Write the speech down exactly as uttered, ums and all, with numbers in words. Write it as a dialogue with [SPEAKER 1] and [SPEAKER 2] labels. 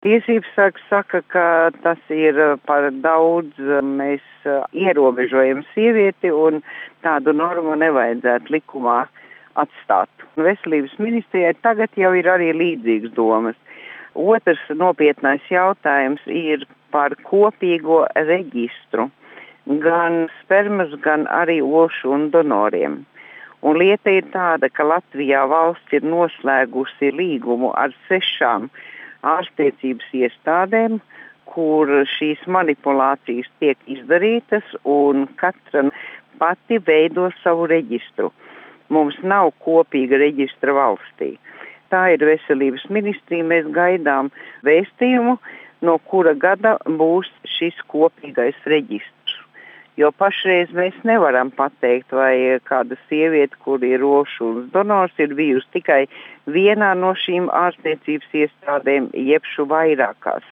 [SPEAKER 1] Tiesības sargs saka, ka tas ir par daudz, mēs ierobežojam sievieti un tādu normu nevajadzētu likumā atstāt. Veselības ministrijai tagad jau ir arī līdzīgas domas. Otrs nopietnais jautājums ir par kopīgo reģistru gan spermas, gan arī ošu un donoriem. Un lieta ir tāda, ka Latvijā valsts ir noslēgusi līgumu ar sešām ārstniecības iestādēm, kur šīs manipulācijas tiek izdarītas un katra pati veido savu reģistru. Mums nav kopīga reģistra valstī. Tā ir veselības ministrija, mēs gaidām vēstījumu, no kura gada būs šis kopīgais reģistrs. Jo pašreiz mēs nevaram pateikt, vai kāda sieviete, kur ir ošu un donors, ir bijusi tikai vienā no šīm ārstniecības iestādēm, jebšu vairākās.